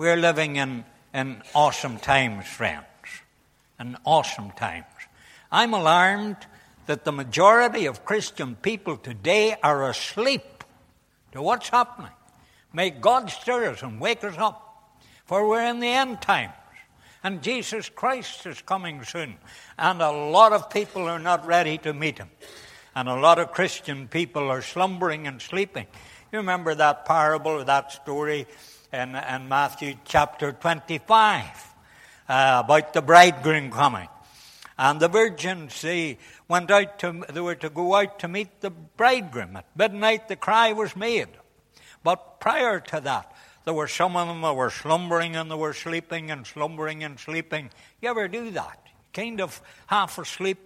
We're living in awesome times, friends. In awesome times. I'm alarmed that the majority of Christian people today are asleep to what's happening. May God stir us and wake us up, for we're in the end times. And Jesus Christ is coming soon. And a lot of people are not ready to meet him. And a lot of Christian people are slumbering and sleeping. You remember that parable, that story in Matthew chapter 25 about the bridegroom coming. And the virgins, they were to go out to meet the bridegroom. At midnight the cry was made. But prior to that, there were some of them that were slumbering and they were sleeping and slumbering and sleeping. You ever do that? Kind of half asleep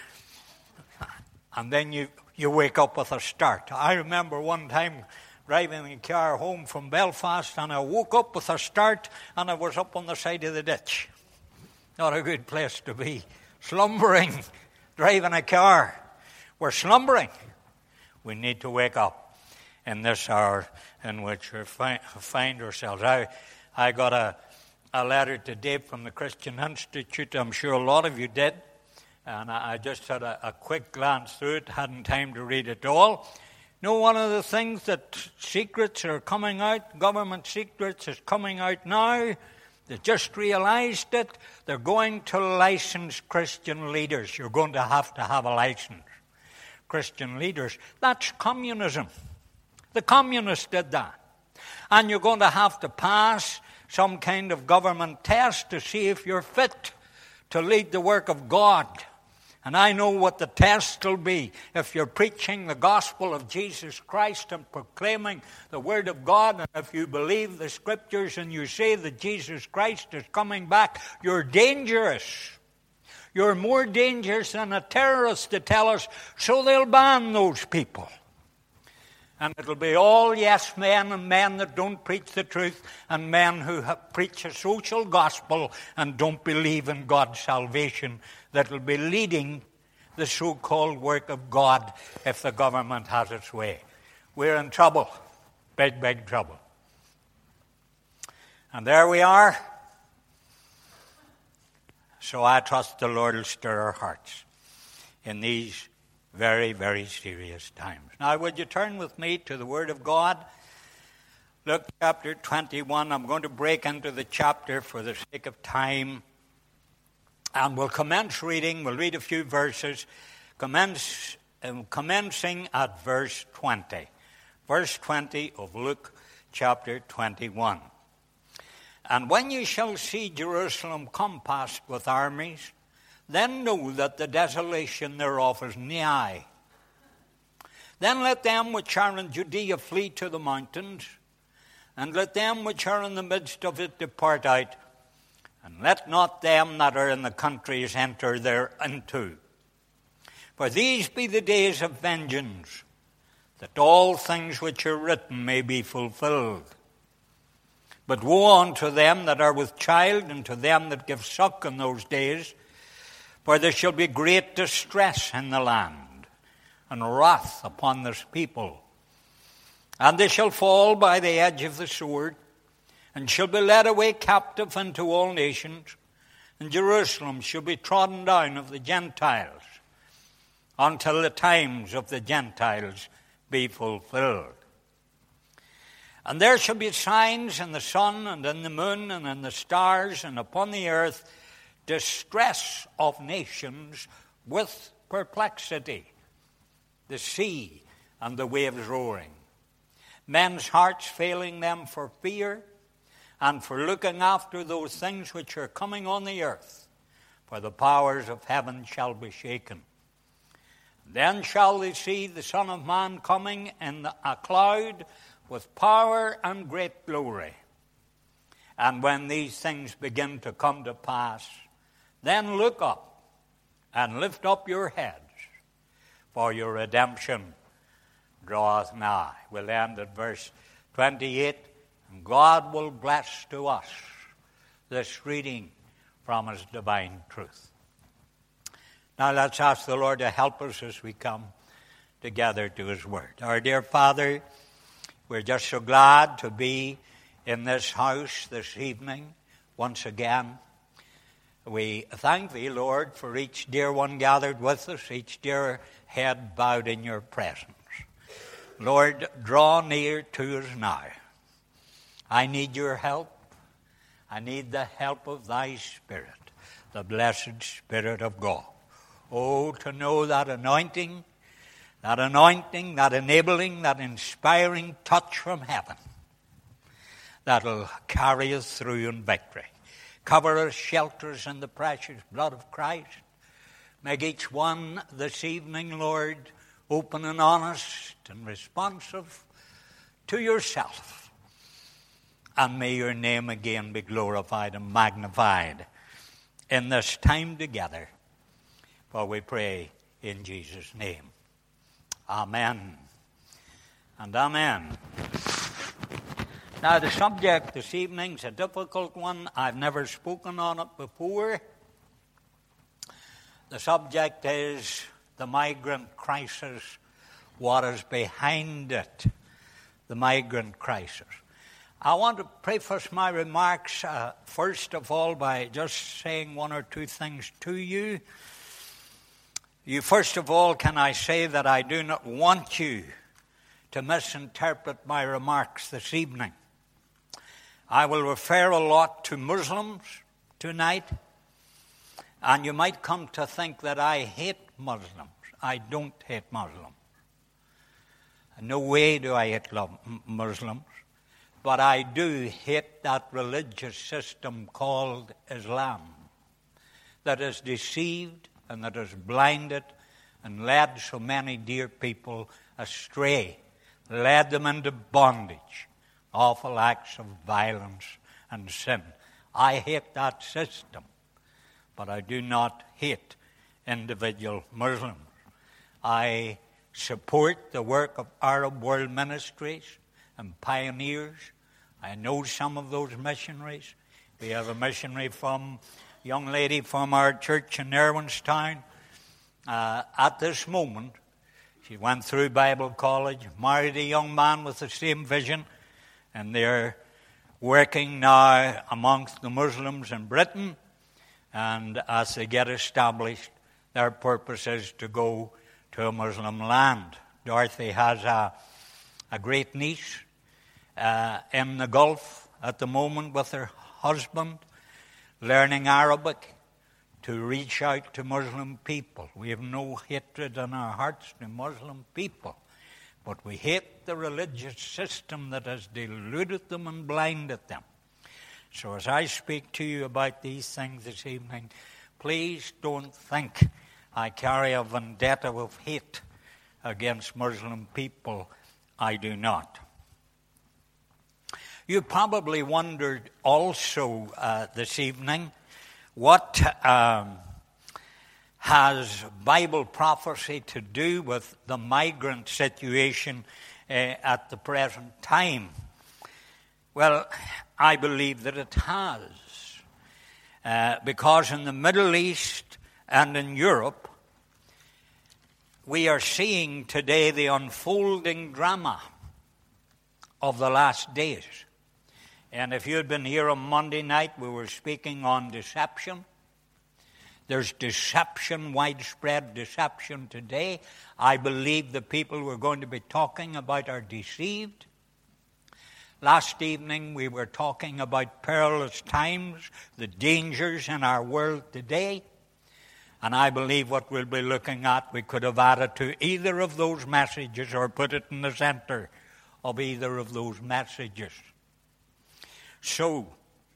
and then you wake up with a start. I remember one time driving a car home from Belfast and I woke up with a start and I was up on the side of the ditch. Not a good place to be. Slumbering, driving a car. We're slumbering. We need to wake up in this hour in which we find ourselves. I got a letter today from the Christian Institute. I'm sure a lot of you did. And I just had a quick glance through it. Hadn't time to read it all. One of the things that secrets are coming out, government secrets is coming out now. They just realized it. They're going to license Christian leaders. You're going to have a license. Christian leaders. That's communism. The communists did that. And you're going to have to pass some kind of government test to see if you're fit to lead the work of God. And I know what the test will be. If you're preaching the gospel of Jesus Christ and proclaiming the word of God, and if you believe the scriptures and you say that Jesus Christ is coming back, you're dangerous. You're more dangerous than a terrorist to tell us, so they'll ban those people. And it'll be all yes men and men that don't preach the truth and men who preach a social gospel and don't believe in God's salvation that will be leading the so-called work of God if the government has its way. We're in trouble. Big, big trouble. And there we are. So I trust the Lord will stir our hearts in these very, very serious times. Now, would you turn with me to the Word of God? Luke chapter 21. I'm going to break into the chapter for the sake of time. And we'll commence reading. We'll read a few verses, commencing at verse 20. Verse 20 of Luke chapter 21. And when you shall see Jerusalem compassed with armies, then know that the desolation thereof is nigh. Then let them which are in Judea flee to the mountains, and let them which are in the midst of it depart out, and let not them that are in the countries enter thereinto. For these be the days of vengeance, that all things which are written may be fulfilled. But woe unto them that are with child, and to them that give suck in those days, for there shall be great distress in the land, and wrath upon this people. And they shall fall by the edge of the sword, and shall be led away captive into all nations, and Jerusalem shall be trodden down of the Gentiles, until the times of the Gentiles be fulfilled. And there shall be signs in the sun, and in the moon, and in the stars, and upon the earth, distress of nations with perplexity, the sea and the waves roaring, men's hearts failing them for fear and for looking after those things which are coming on the earth, for the powers of heaven shall be shaken. Then shall they see the Son of Man coming in a cloud with power and great glory. And when these things begin to come to pass, then look up and lift up your heads, for your redemption draweth nigh. We'll end at verse 28. And God will bless to us this reading from His divine truth. Now let's ask the Lord to help us as we come together to His Word. Our dear Father, we're just so glad to be in this house this evening once again. We thank Thee, Lord, for each dear one gathered with us, each dear head bowed in Your presence. Lord, draw near to us now. I need Your help. I need the help of Thy Spirit, the blessed Spirit of God. Oh, to know that anointing, that enabling, that inspiring touch from heaven that'll carry us through in victory. Cover us, shelter us in the precious blood of Christ. Make each one this evening, Lord, open and honest and responsive to Yourself. And may Your name again be glorified and magnified in this time together. For we pray in Jesus' name. Amen and amen. Now, the subject this evening is a difficult one. I've never spoken on it before. The subject is the migrant crisis. What is behind it? The migrant crisis. I want to preface my remarks, first of all, by just saying one or two things to you. First of all, can I say that I do not want you to misinterpret my remarks this evening. I will refer a lot to Muslims tonight, and you might come to think that I hate Muslims. I don't hate Muslims. In no way do I hate Muslims, but I do hate that religious system called Islam that has deceived and that has blinded and led so many dear people astray, led them into bondage, awful acts of violence and sin. I hate that system, but I do not hate individual Muslims. I support the work of Arab World Ministries and pioneers. I know some of those missionaries. We have a missionary young lady from our church in Irwinstown. At this moment, she went through Bible college, married a young man with the same vision, and they're working now amongst the Muslims in Britain. And as they get established, their purpose is to go to a Muslim land. Dorothy has a great niece in the Gulf at the moment with her husband, learning Arabic to reach out to Muslim people. We have no hatred in our hearts to Muslim people, but we hate the religious system that has deluded them and blinded them. So as I speak to you about these things this evening, please don't think I carry a vendetta of hate against Muslim people. I do not. You probably wondered also this evening, what has Bible prophecy to do with the migrant situation at the present time? Well, I believe that it has. Because in the Middle East and in Europe, we are seeing today the unfolding drama of the last days. And if you had been here on Monday night, we were speaking on deception. There's deception, widespread deception today. I believe the people we're going to be talking about are deceived. Last evening we were talking about perilous times, the dangers in our world today. And I believe what we'll be looking at, we could have added to either of those messages or put it in the center of either of those messages. So,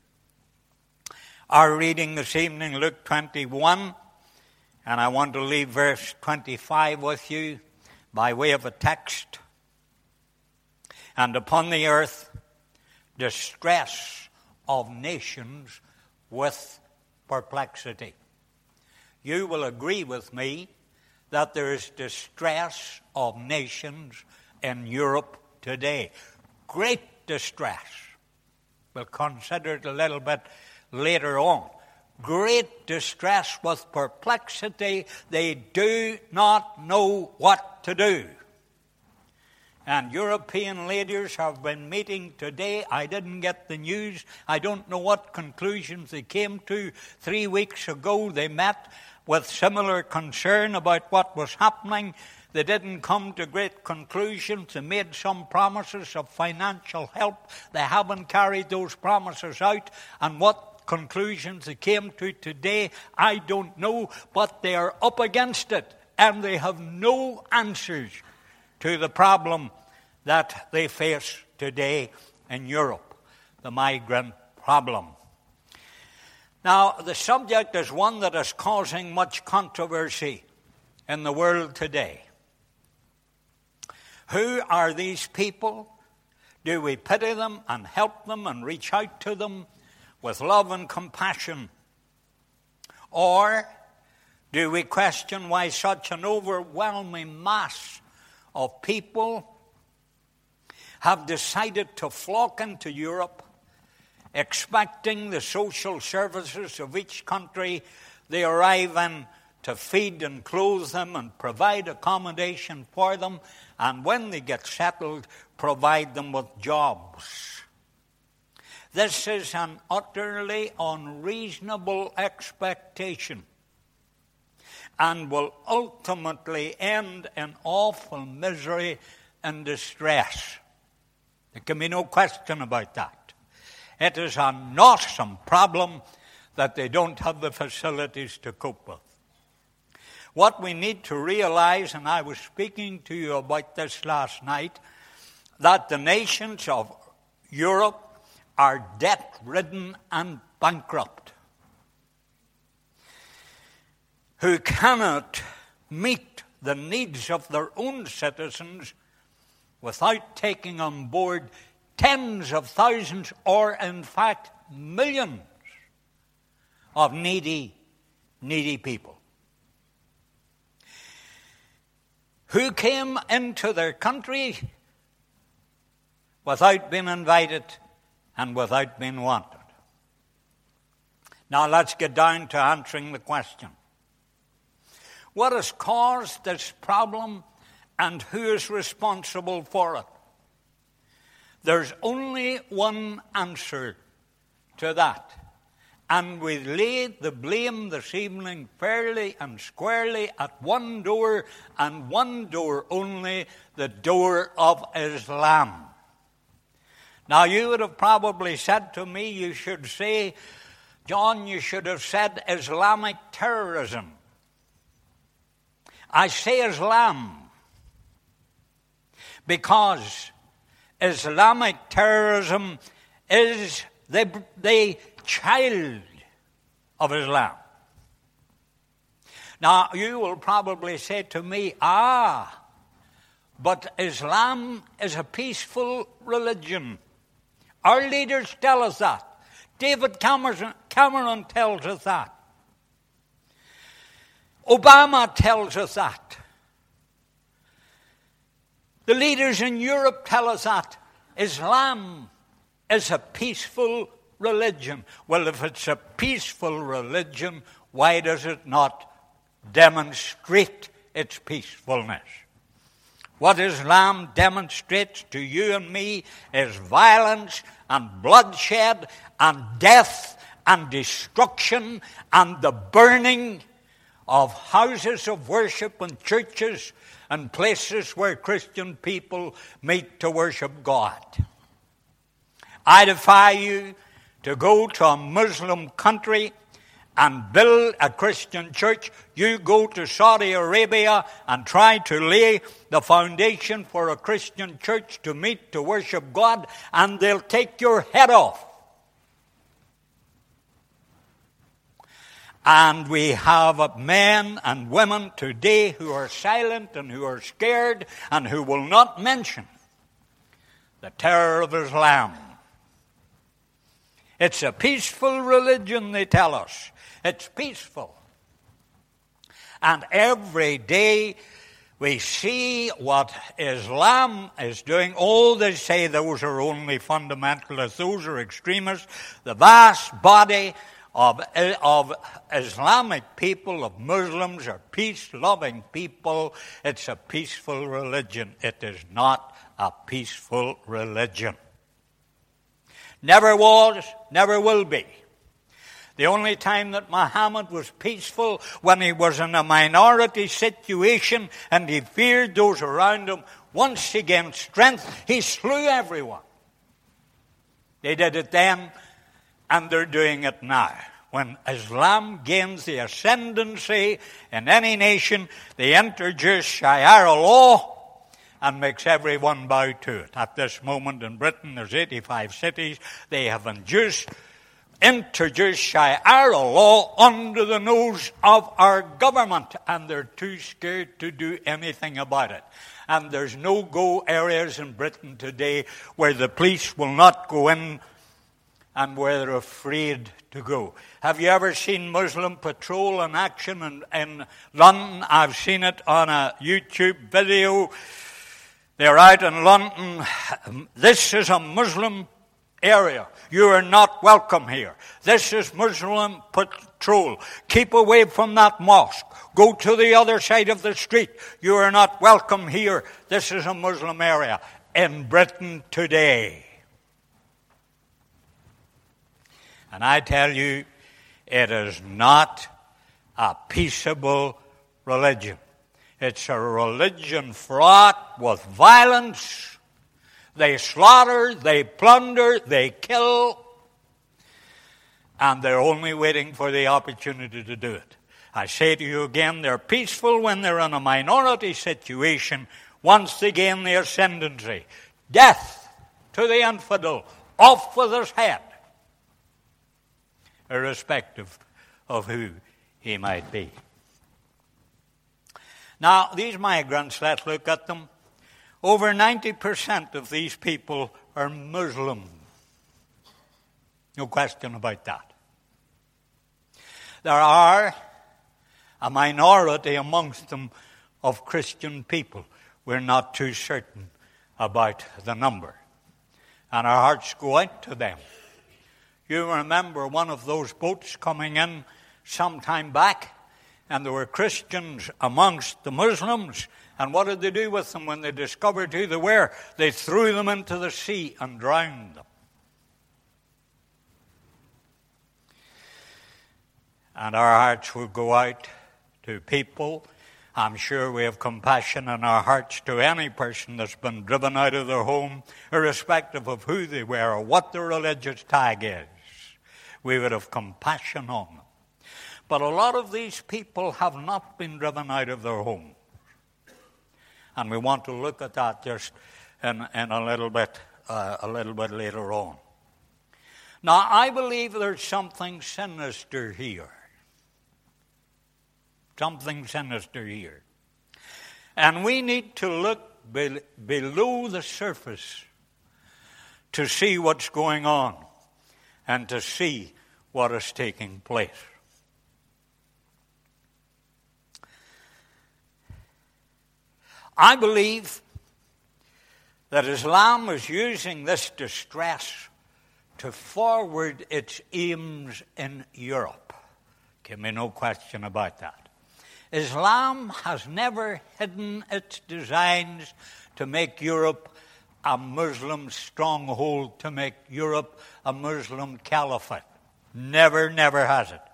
our reading this evening, Luke 21, and I want to leave verse 25 with you by way of a text. And upon the earth, distress of nations with perplexity. You will agree with me that there is distress of nations in Europe today. Great distress. We'll consider it a little bit later on. Great distress with perplexity. They do not know what to do. and European leaders have been meeting today. I didn't get the news. I don't know what conclusions they came to. 3 weeks ago they met with similar concern about what was happening. They didn't come to great conclusions. They made some promises of financial help. They haven't carried those promises out. And what conclusions they came to today, I don't know. But they are up against it. And they have no answers to the problem that they face today in Europe, the migrant problem. Now, the subject is one that is causing much controversy in the world today. Who are these people? Do we pity them and help them and reach out to them with love and compassion? Or do we question why such an overwhelming mass of people have decided to flock into Europe, expecting the social services of each country they arrive in to feed and clothe them and provide accommodation for them, and when they get settled, provide them with jobs? This is an utterly unreasonable expectation and will ultimately end in awful misery and distress. There can be no question about that. It is an awesome problem that they don't have the facilities to cope with. What we need to realize, and I was speaking to you about this last night, that the nations of Europe are debt-ridden and bankrupt, who cannot meet the needs of their own citizens without taking on board tens of thousands, or in fact millions of needy people who came into their country without being invited and without being wanted. Now let's get down to answering the question. What has caused this problem and who is responsible for it? There's only one answer to that. And we lay the blame this evening fairly and squarely at one door, and one door only, the door of Islam. Now you would have probably said to me, you should say, John, you should have said Islamic terrorism. I say Islam because Islamic terrorism is the child of Islam. Now, you will probably say to me, but Islam is a peaceful religion. Our leaders tell us that. David Cameron tells us that. Obama tells us that. The leaders in Europe tell us that. Islam is a peaceful religion. Well, if it's a peaceful religion, why does it not demonstrate its peacefulness? What Islam demonstrates to you and me is violence and bloodshed and death and destruction and the burning of houses of worship and churches and places where Christian people meet to worship God. I defy you to go to a Muslim country and build a Christian church. You go to Saudi Arabia and try to lay the foundation for a Christian church to meet to worship God, and they'll take your head off. And we have men and women today who are silent and who are scared and who will not mention the terror of Islam. It's a peaceful religion, they tell us. It's peaceful. And every day we see what Islam is doing. Oh, they say those are only fundamentalists, those are extremists. The vast body of Islamic people, of Muslims, are peace-loving people. It's a peaceful religion. It is not a peaceful religion. Never was, never will be. The only time that Muhammad was peaceful, when he was in a minority situation and he feared those around him. Once he gained strength, he slew everyone. They did it then, and they're doing it now. When Islam gains the ascendancy in any nation, they introduce Sharia law and makes everyone bow to it. At this moment in Britain, there's 85 cities. They have introduced Sharia law under the nose of our government, and they're too scared to do anything about it. And there's no-go areas in Britain today where the police will not go in and where they're afraid to go. Have you ever seen Muslim patrol in action in London? I've seen it on a YouTube video. They're out in London. This is a Muslim area. You are not welcome here. This is Muslim patrol. Keep away from that mosque. Go to the other side of the street. You are not welcome here. This is a Muslim area in Britain today. And I tell you, it is not a peaceable religion. It's a religion fraught with violence. They slaughter, they plunder, they kill, and they're only waiting for the opportunity to do it. I say to you again, they're peaceful when they're in a minority situation. Once they gain the ascendancy, death to the infidel, off with his head, irrespective of who he might be. Now, these migrants, let's look at them. Over 90% of these people are Muslim. No question about that. There are a minority amongst them of Christian people. We're not too certain about the number. And our hearts go out to them. You remember one of those boats coming in some time back, and there were Christians amongst the Muslims. And what did they do with them when they discovered who they were? They threw them into the sea and drowned them. And our hearts will go out to people. I'm sure we have compassion in our hearts to any person that's been driven out of their home, irrespective of who they were or what their religious tag is. We would have compassion on them. But a lot of these people have not been driven out of their homes. And we want to look at that just in a little bit later on. Now, I believe there's something sinister here. Something sinister here. And we need to look below the surface to see what's going on and to see what is taking place. I believe that Islam is using this distress to forward its aims in Europe. Give me no question about that. Islam has never hidden its designs to make Europe a Muslim stronghold, to make Europe a Muslim caliphate. Never, never has it.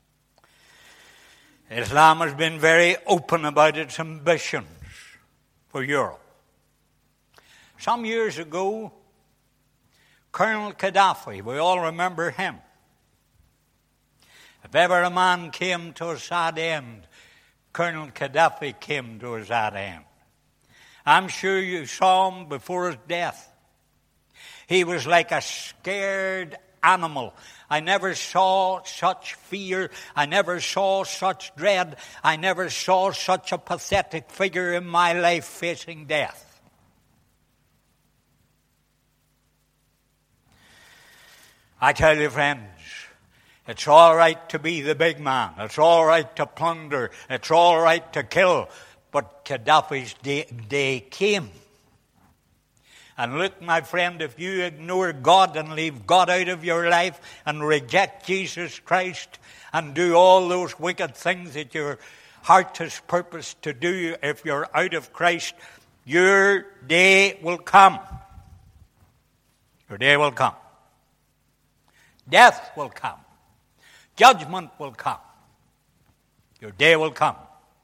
Islam has been very open about its ambitions for Europe. Some years ago, Colonel Gaddafi, we all remember him. If ever a man came to a sad end, Colonel Gaddafi came to a sad end. I'm sure you saw him before his death. He was like a scared animal. I never saw such fear. I never saw such dread. I never saw such a pathetic figure in my life facing death. I tell you, friends, it's all right to be the big man. It's all right to plunder. It's all right to kill. But Gaddafi's day came. And look, my friend, if you ignore God and leave God out of your life and reject Jesus Christ and do all those wicked things that your heart has purposed to do, if you're out of Christ, Your day will come. Your day will come. Death will come. Judgment will come. Your day will come.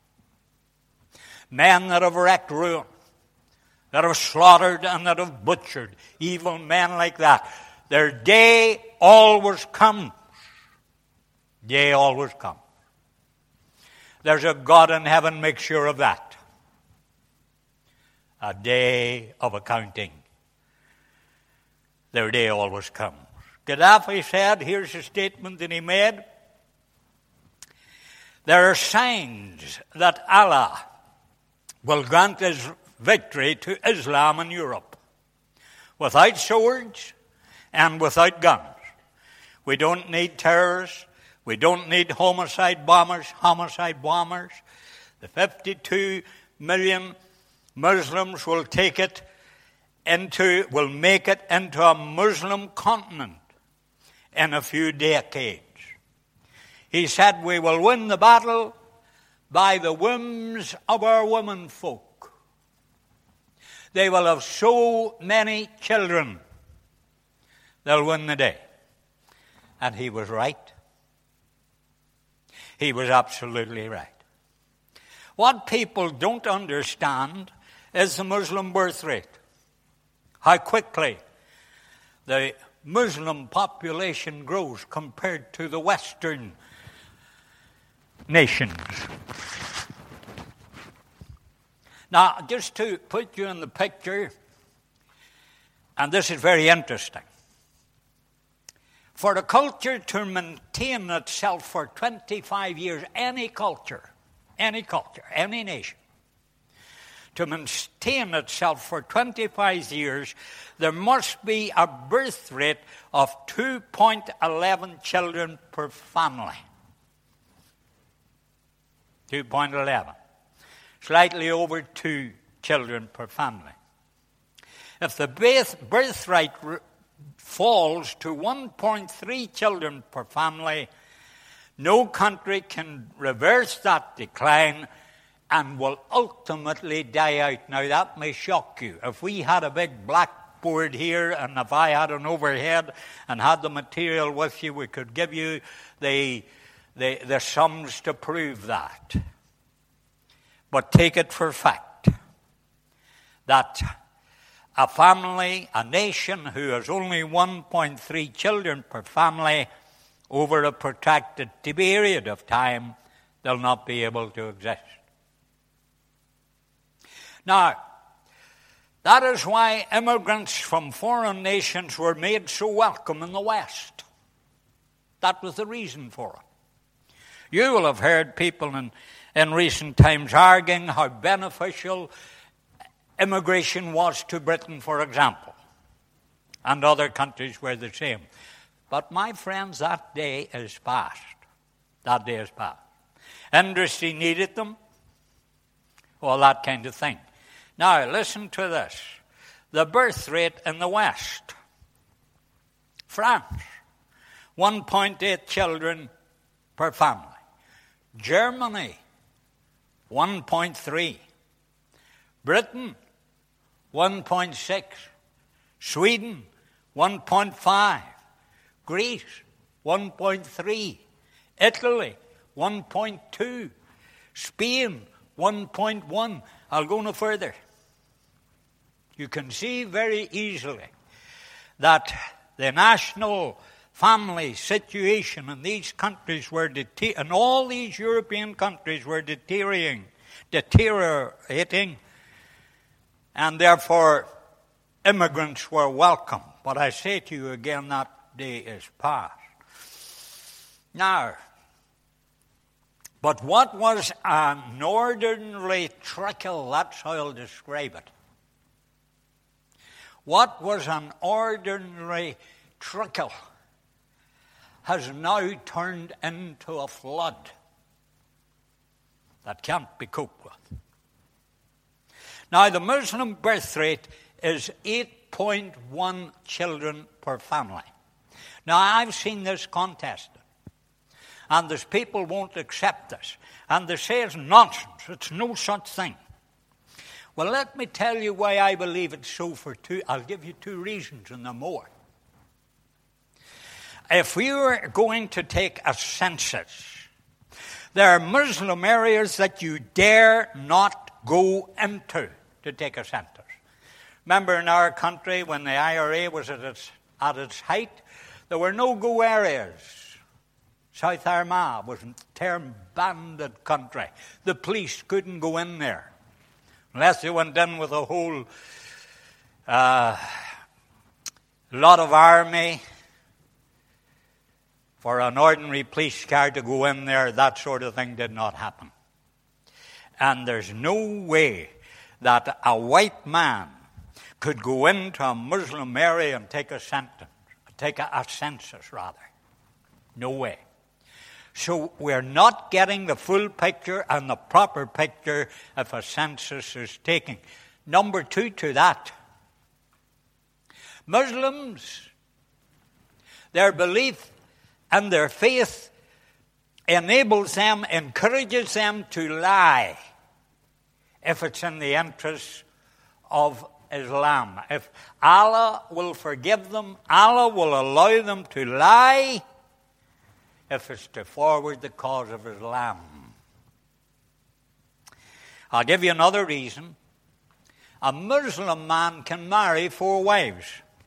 Men that have wreaked ruin, that have slaughtered and that have butchered, evil men like that, their day always comes. Day always comes. There's a God in heaven, make sure of that. A day of accounting. Their day always comes. Gaddafi said, here's a statement that he made, there are signs that Allah will grant his victory to Islam in Europe without swords and without guns. We don't need terrorists. We don't need homicide bombers. The 52 million Muslims will make it into a Muslim continent in a few decades. He said we will win the battle by the whims of our women folk. They will have so many children, they'll win the day. And he was right. He was absolutely right. What people don't understand is the Muslim birth rate. How quickly the Muslim population grows compared to the Western nations. Now, just to put you in the picture, and this is very interesting, for a culture to maintain itself for 25 years, any culture, any nation, to maintain itself for 25 years, there must be a birth rate of 2.11 children per family. 2.11. Slightly over 2 children per family. If the birth rate falls to 1.3 children per family, no country can reverse that decline and will ultimately die out. Now, that may shock you. If we had a big blackboard here, and if I had an overhead and had the material with you, we could give you the sums to prove that. But take it for fact that a family, a nation who has only 1.3 children per family, over a protracted period of time, they'll not be able to exist. Now, that is why immigrants from foreign nations were made so welcome in the West. That was the reason for it. You will have heard people in recent times arguing how beneficial immigration was to Britain, for example, and other countries were the same. But my friends, that day is past. That day is past. Industry needed them, all that kind of thing. Now, listen to this. The birth rate in the West. France, 1.8 children per family. Germany, 1.3. Britain, 1.6. Sweden, 1.5. Greece, 1.3. Italy, 1.2. Spain, 1.1. I'll go no further. You can see very easily that the national family situation in these countries and all these European countries were deteriorating, and therefore immigrants were welcome. But I say to you again, that day is past. Now, but what was an ordinary trickle? That's how I'll describe it. What was an ordinary trickle has now turned into a flood that can't be coped with. Now, the Muslim birth rate is 8.1 children per family. Now, I've seen this contested, and there's people won't accept this, and they say it's nonsense. It's no such thing. Well, let me tell you why I believe it's so for two. I'll give you two reasons and no more. If we were going to take a census, there are Muslim areas that you dare not go into to take a census. Remember in our country when the IRA was at its height, there were no-go areas. South Armagh was a term bandit country. The police couldn't go in there unless they went in with a whole lot of army. For an ordinary police car to go in there, that sort of thing did not happen. And there's no way that a white man could go into a Muslim area and take a census. No way. So we're not getting the full picture and the proper picture if a census is taken. Number two to that, Muslims, their belief and their faith enables them, encourages them to lie if it's in the interests of Islam. If Allah will forgive them, Allah will allow them to lie if it's to forward the cause of Islam. I'll give you another reason. A Muslim man can marry 4 wives.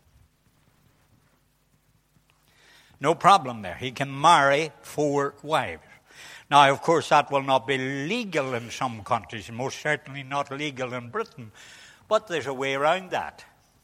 No problem there. He can marry 4 wives. Now, of course, that will not be legal in some countries, most certainly not legal in Britain, but there's a way around that.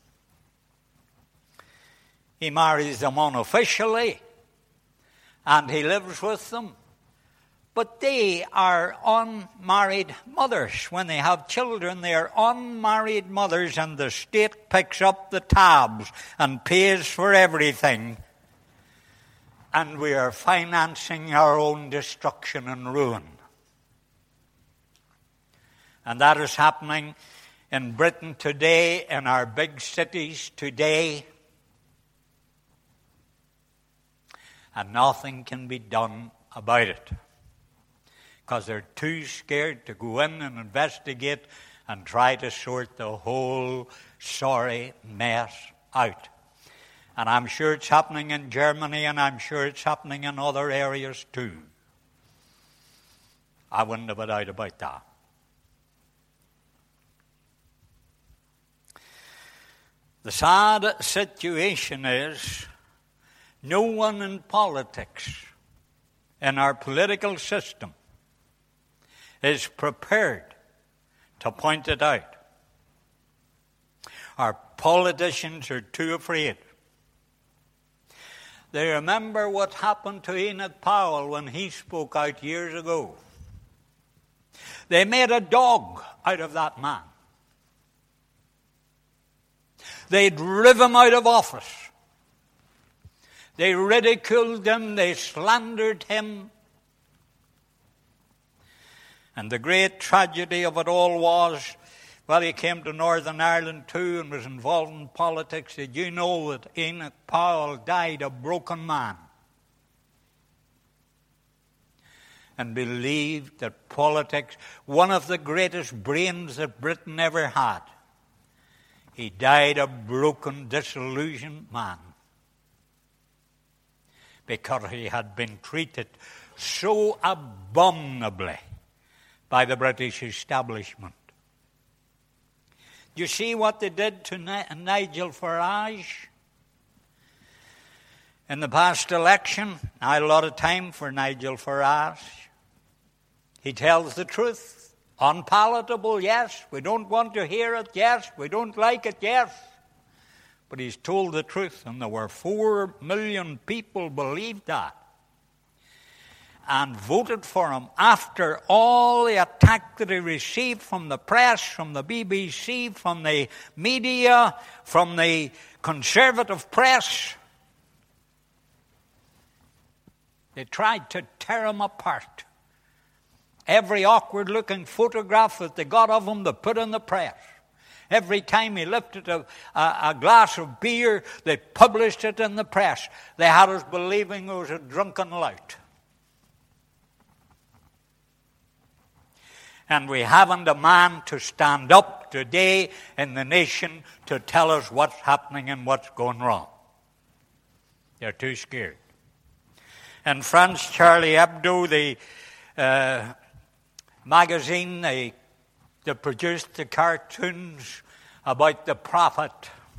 He marries them unofficially, and he lives with them. But they are unmarried mothers. When they have children, they are unmarried mothers, and the state picks up the tabs and pays for everything. And we are financing our own destruction and ruin. And that is happening in Britain today, in our big cities today. And nothing can be done about it, because they're too scared to go in and investigate and try to sort the whole sorry mess out. And I'm sure it's happening in Germany, and I'm sure it's happening in other areas too. I wouldn't have a doubt about that. The sad situation is no one in politics, in our political system, is prepared to point it out. Our politicians are too afraid. They remember what happened to Enoch Powell when he spoke out years ago. They made a dog out of that man. They drove him out of office. They ridiculed him. They slandered him. And the great tragedy of it all was, well, he came to Northern Ireland too and was involved in politics. Did you know that Enoch Powell died a broken man? And believed that politics, one of the greatest brains that Britain ever had, he died a broken, disillusioned man. Because he had been treated so abominably by the British establishment. You see what they did to Nigel Farage in the past election? I had a lot of time for Nigel Farage. He tells the truth. Unpalatable, yes. We don't want to hear it, yes. We don't like it, yes. But he's told the truth, and there were 4 million people believed that and voted for him after all the attack that he received from the press, from the BBC, from the media, from the conservative press. They tried to tear him apart. Every awkward-looking photograph that they got of him, they put in the press. Every time he lifted a glass of beer, they published it in the press. They had us believing he was a drunken lout. And we haven't a man to stand up today in the nation to tell us what's happening and what's going wrong. They're too scared. In France, Charlie Hebdo, the magazine, they produced the cartoons about the prophet.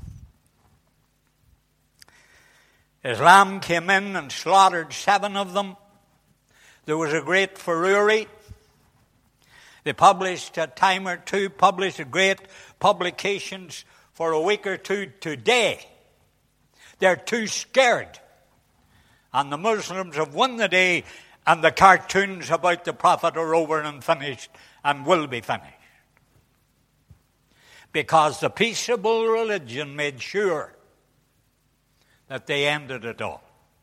Islam came in and slaughtered 7 of them. There was a great furore. They published a time or two, published great publications for a week or two. Today, they're too scared. And the Muslims have won the day, and the cartoons about the prophet are over and finished and will be finished. Because the peaceable religion made sure that they ended it all.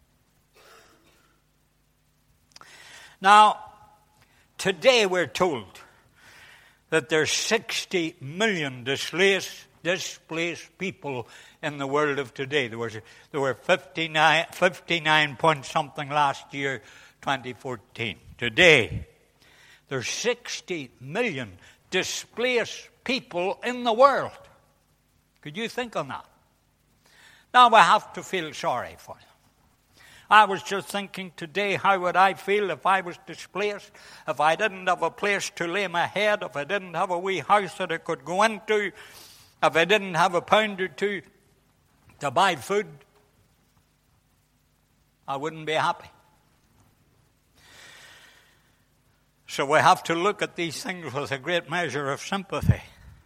Now, today we're told that there's 60 million displaced people in the world of today. There were 59 point something last year, 2014. Today, there's 60 million displaced people in the world. Could you think on that? Now we have to feel sorry for them. I was just thinking today, how would I feel if I was displaced, if I didn't have a place to lay my head, if I didn't have a wee house that I could go into, if I didn't have a pound or two to buy food? I wouldn't be happy. So we have to look at these things with a great measure of sympathy.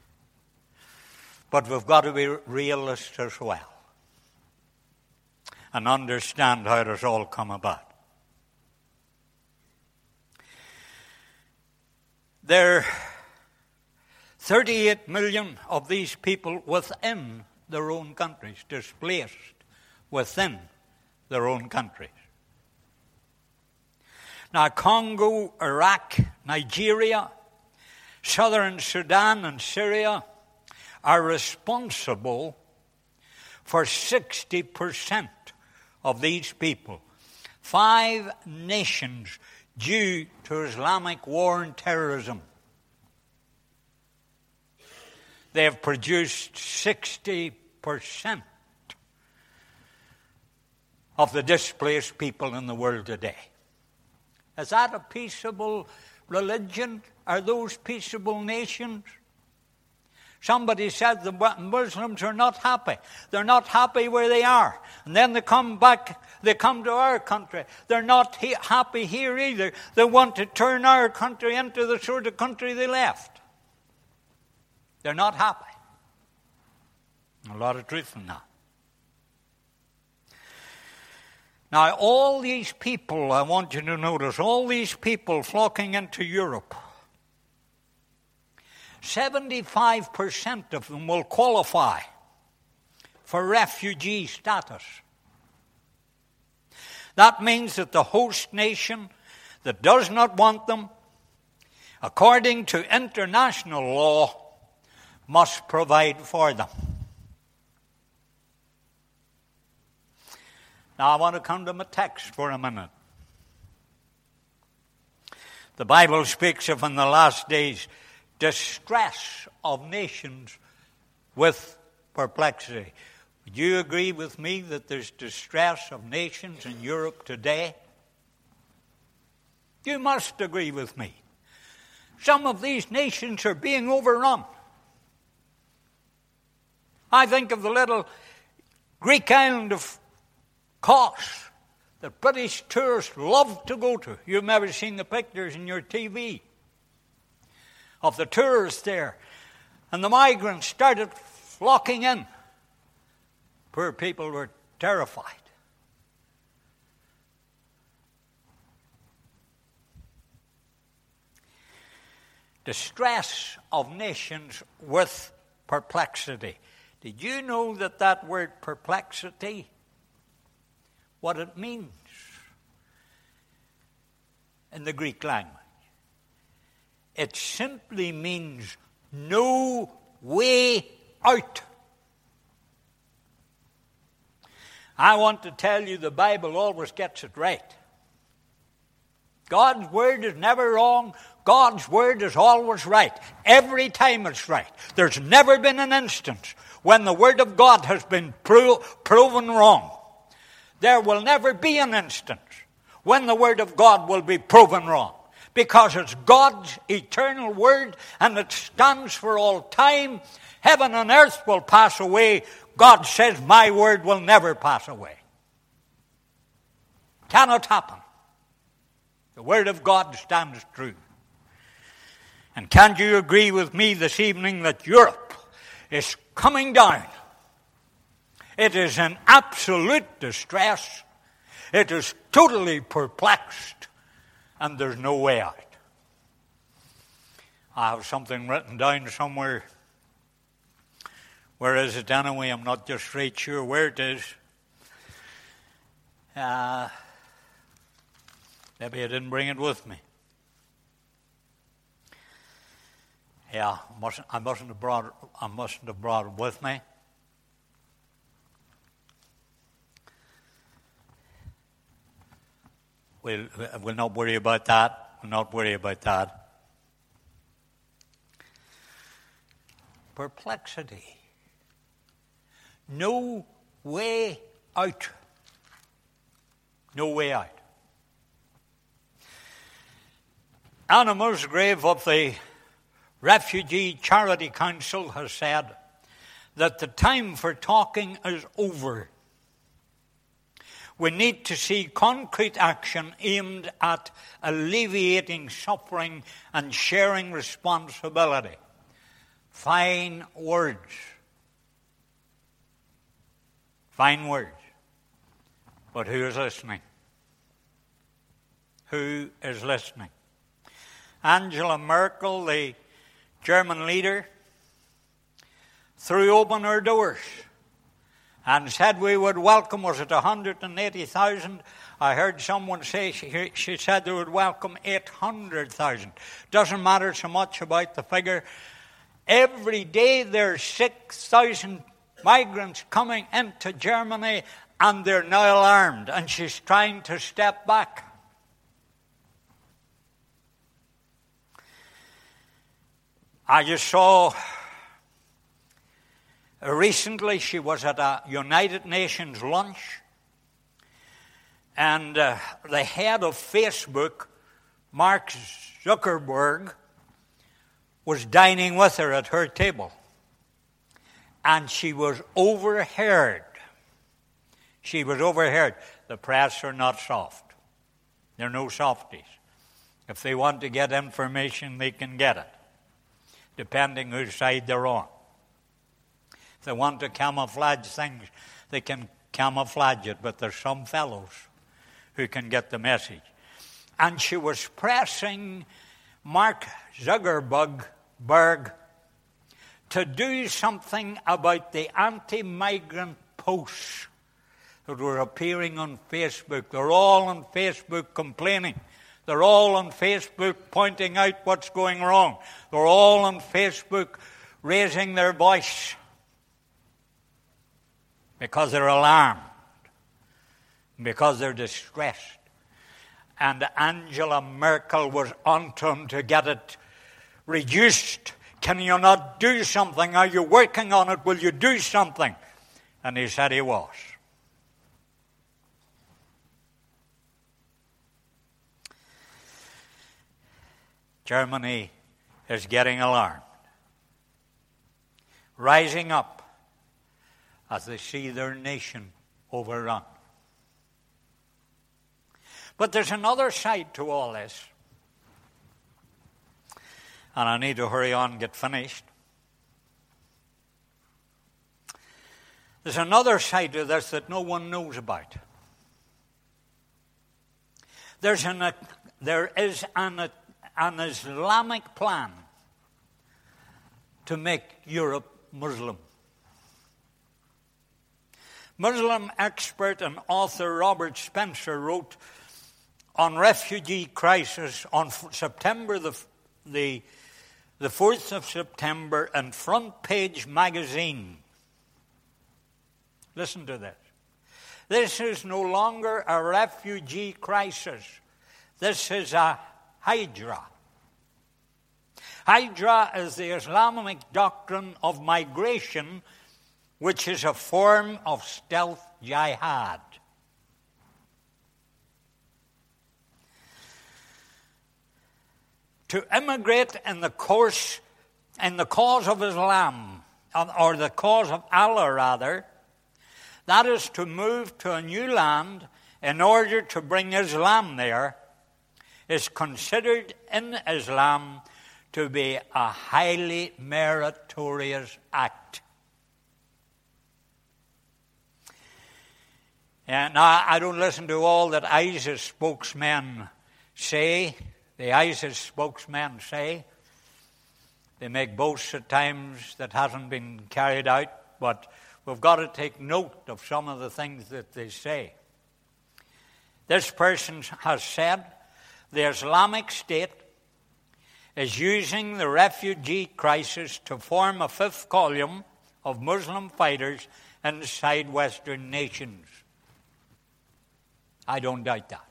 But we've got to be realists as well and understand how it has all come about. There are 38 million of these people within their own countries, displaced within their own countries. Now, Congo, Iraq, Nigeria, Southern Sudan, and Syria are responsible for 60% of these people. 5 nations due to Islamic war and terrorism. They have produced 60% of the displaced people in the world today. Is that a peaceable religion? Are those peaceable nations? Somebody said the Muslims are not happy. They're not happy where they are. And then they come back, they come to our country. They're not happy here either. They want to turn our country into the sort of country they left. They're not happy. A lot of truth in that. Now, all these people, I want you to notice, all these people flocking into Europe, 75% of them will qualify for refugee status. That means that the host nation that does not want them, according to international law, must provide for them. Now I want to come to my text for a minute. The Bible speaks of in the last days distress of nations with perplexity. Would you agree with me that there's distress of nations in Europe today? You must agree with me. Some of these nations are being overrun. I think of the little Greek island of Kos that British tourists love to go to. You've never seen the pictures in your TV of the tourists there. And the migrants started flocking in. Poor people were terrified. Distress of nations with perplexity. Did you know that that word perplexity, what it means in the Greek language? It simply means no way out. I want to tell you the Bible always gets it right. God's word is never wrong. God's word is always right. Every time it's right. There's never been an instance when the word of God has been proven wrong. There will never be an instance when the word of God will be proven wrong. Because it's God's eternal word and it stands for all time. Heaven and earth will pass away. God says, my word will never pass away. Cannot happen. The word of God stands true. And can you agree with me this evening that Europe is coming down? It is in absolute distress. It is totally perplexed. And there's no way out. I have something written down somewhere. Where is it anyway? I'm not just right sure where it is. Maybe I didn't bring it with me. Yeah, I mustn't have brought it with me. We'll not worry about that. We'll not worry about that. Perplexity. No way out. No way out. Anna Musgrave of the Refugee Charity Council has said that the time for talking is over. We need to see concrete action aimed at alleviating suffering and sharing responsibility. Fine words. Fine words. But who is listening? Who is listening? Angela Merkel, the German leader, threw open her doors and said we would welcome, was it 180,000? I heard someone say she said they would welcome 800,000. Doesn't matter so much about the figure. Every day there's 6,000 migrants coming into Germany and they're now alarmed, and she's trying to step back. I just saw recently she was at a United Nations lunch, and the head of Facebook, Mark Zuckerberg, was dining with her at her table. And she was overheard. She was overheard. The press are not soft. They're no softies. If they want to get information, they can get it, depending whose side they're on. If they want to camouflage things, they can camouflage it, but there's some fellows who can get the message. And she was pressing Mark Zuckerberg to do something about the anti-migrant posts that were appearing on Facebook. They're all on Facebook complaining. They're all on Facebook pointing out what's going wrong. They're all on Facebook raising their voice because they're alarmed, because they're distressed. And Angela Merkel was onto him to get it reduced. Can you not do something? Are you working on it? Will you do something? And he said he was. Germany is getting alarmed, rising up as they see their nation overrun. But there's another side to all this. And I need to hurry on and get finished. There's another side to this that no one knows about. There is an Islamic plan to make Europe Muslim. Muslim expert and author Robert Spencer wrote on refugee crisis on September the 4th of September in Front Page magazine. Listen to this. This is no longer a refugee crisis. This is a hijra. Hijra is the Islamic doctrine of migration, which is a form of stealth jihad. To immigrate in the cause of Islam, or the cause of Allah rather, that is to move to a new land in order to bring Islam there, is considered in Islam to be a highly meritorious act. And now, I don't listen to all that ISIS spokesmen say. The ISIS spokesmen say. They make boasts at times that hasn't been carried out, but we've got to take note of some of the things that they say. This person has said the Islamic State is using the refugee crisis to form a fifth column of Muslim fighters inside Western nations. I don't doubt that.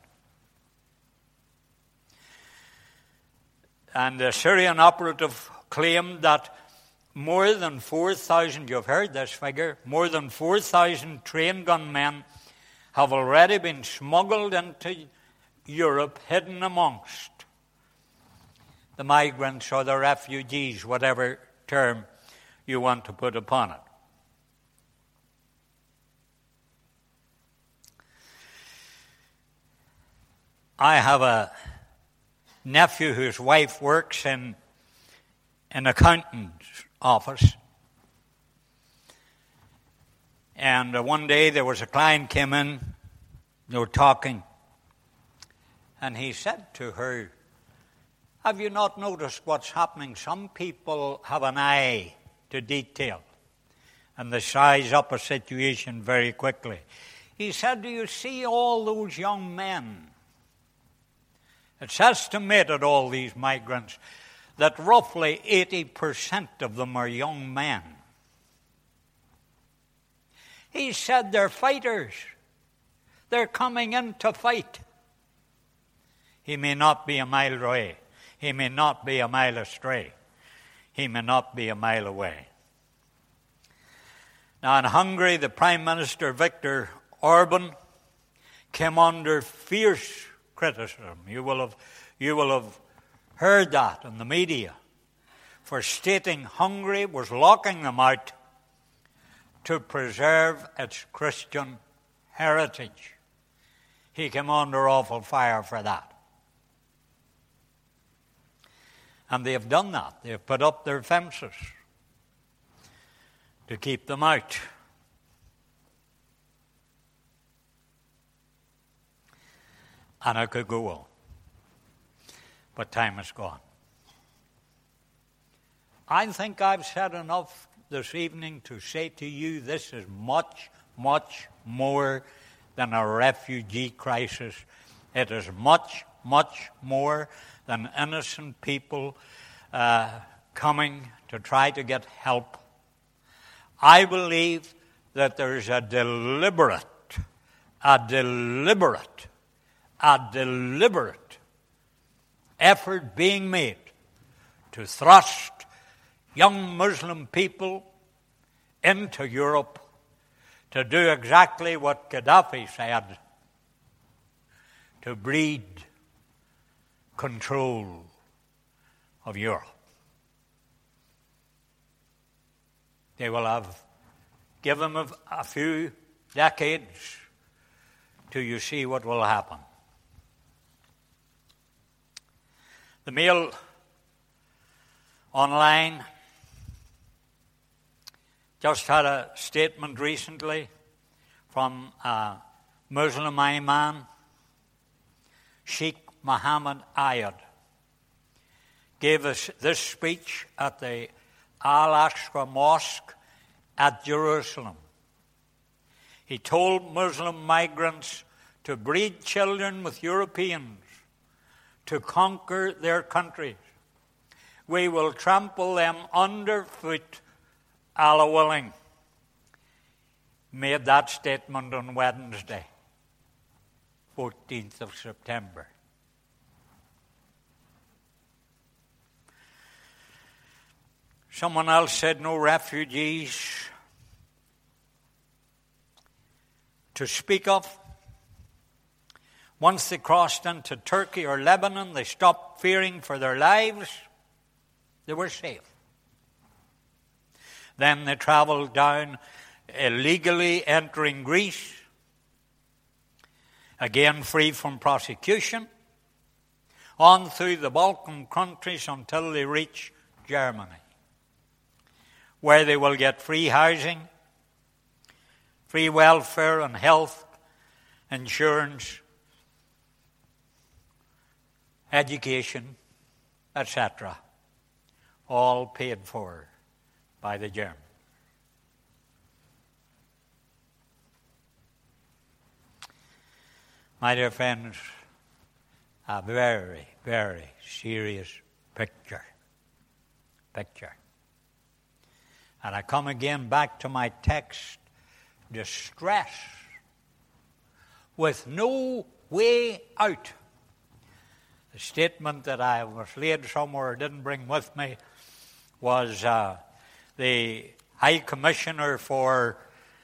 And the Syrian operative claimed that more than 4,000, you've heard this figure, more than 4,000 trained gunmen have already been smuggled into Europe, hidden amongst the migrants or the refugees, whatever term you want to put upon it. I have a nephew whose wife works in an accountant's office. And one day there was a client came in, they were talking, and he said to her, "Have you not noticed what's happening? Some people have an eye to detail, and they size up a situation very quickly." He said, "Do you see all those young men? It's estimated, all these migrants, that roughly 80% of them are young men." He said, "They're fighters. They're coming in to fight." He may not be a mile away. He may not be a mile astray. He may not be a mile away. Now in Hungary, the Prime Minister Viktor Orban came under fierce criticism. You will have heard that in the media, for stating Hungary was locking them out to preserve its Christian heritage. He came under awful fire for that. And they have done that. They have put up their fences to keep them out. And I could go on. But time is gone. I think I've said enough this evening to say to you this is much, much more than a refugee crisis. It is much, much more than innocent people coming to try to get help. I believe that there is a deliberate effort being made to thrust young Muslim people into Europe to do exactly what Gaddafi said, to breed control of Europe. They will have given them a few decades till you see what will happen. The Mail online just had a statement recently from a Muslim imam, Sheikh Mohammed Ayad, gave us this speech at the Al-Aqsa Mosque at Jerusalem. He told Muslim migrants to breed children with Europeans, to conquer their countries. We will trample them underfoot, Allah willing. Made that statement on Wednesday, 14th of September. Someone else said no refugees to speak of. Once they crossed into Turkey or Lebanon, they stopped fearing for their lives. They were safe. Then they traveled down illegally, entering Greece, again free from prosecution, on through the Balkan countries until they reach Germany, where they will get free housing, free welfare and health insurance, education, etc., all paid for by the Germans. My dear friends, a very, very serious picture. And I come again back to my text, distress with no way out. The statement that I was laid somewhere, didn't bring with me, was the High Commissioner for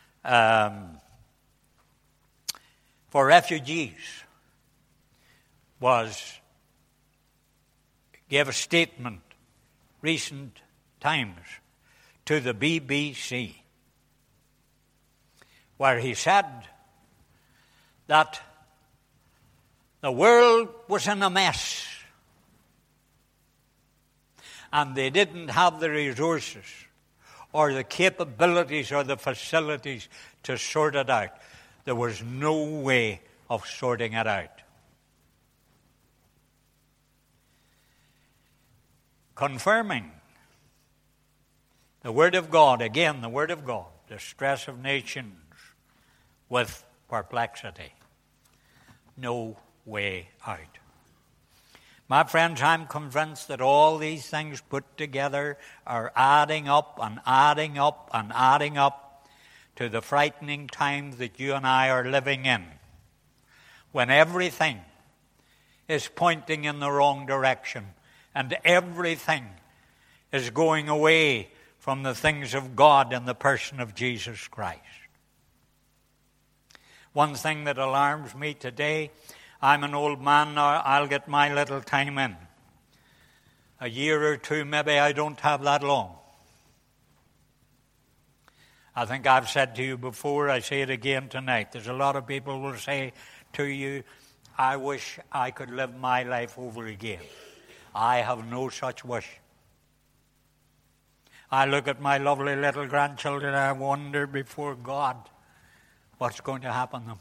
refugees gave a statement recent times to the BBC, where he said that the world was in a mess and they didn't have the resources or the capabilities or the facilities to sort it out. There was no way of sorting it out. Confirming the Word of God, again the Word of God, the stress of nations with perplexity. No way out. My friends, I'm convinced that all these things put together are adding up and adding up and adding up to the frightening times that you and I are living in, when everything is pointing in the wrong direction and everything is going away from the things of God in the person of Jesus Christ. One thing that alarms me today, I'm an old man now, I'll get my little time in. A year or two, maybe I don't have that long. I think I've said to you before, I say it again tonight. There's a lot of people will say to you, I wish I could live my life over again. I have no such wish. I look at my lovely little grandchildren and I wonder before God what's going to happen to them.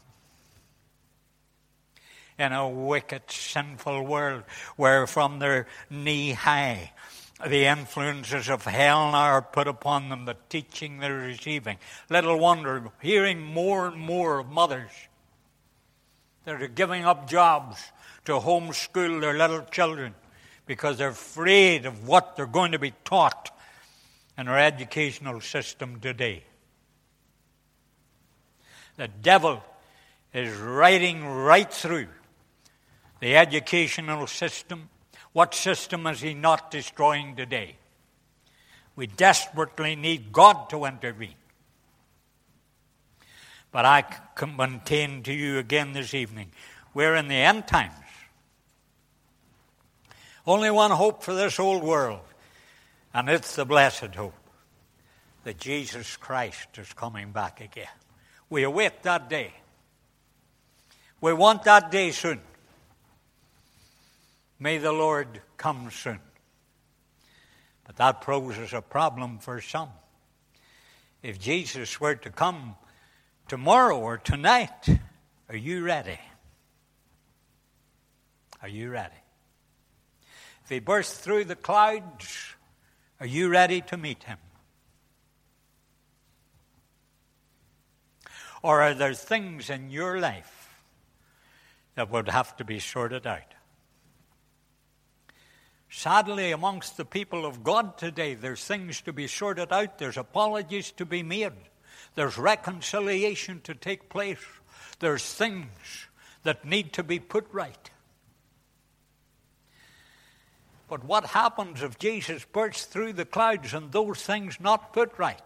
In a wicked, sinful world where from their knee high the influences of hell now are put upon them, the teaching they're receiving. Little wonder, hearing more and more of mothers that are giving up jobs to homeschool their little children because they're afraid of what they're going to be taught in our educational system today. The devil is riding right through the educational system. What system is he not destroying today? We desperately need God to intervene. But I can maintain to you again this evening, we're in the end times. Only one hope for this old world, and it's the blessed hope that Jesus Christ is coming back again. We await that day. We want that day soon. May the Lord come soon. But that poses a problem for some. If Jesus were to come tomorrow or tonight, are you ready? Are you ready? If he bursts through the clouds, are you ready to meet him? Or are there things in your life that would have to be sorted out? Sadly, amongst the people of God today, there's things to be sorted out. There's apologies to be made. There's reconciliation to take place. There's things that need to be put right. But what happens if Jesus bursts through the clouds and those things not put right?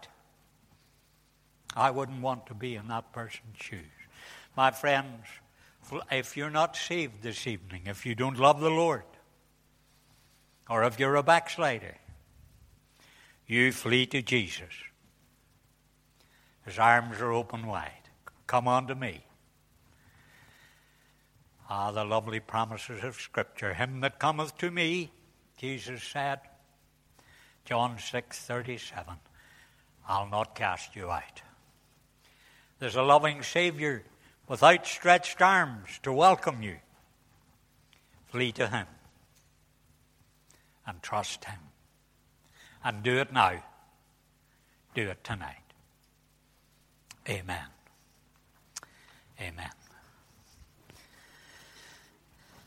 I wouldn't want to be in that person's shoes. My friends, if you're not saved this evening, if you don't love the Lord, or if you're a backslider, you flee to Jesus. His arms are open wide. Come unto me. The lovely promises of Scripture. Him that cometh to me, Jesus said, John 6:37, I'll not cast you out. There's a loving Savior with outstretched arms to welcome you. Flee to him and trust him. And do it now. Do it tonight. Amen. Amen.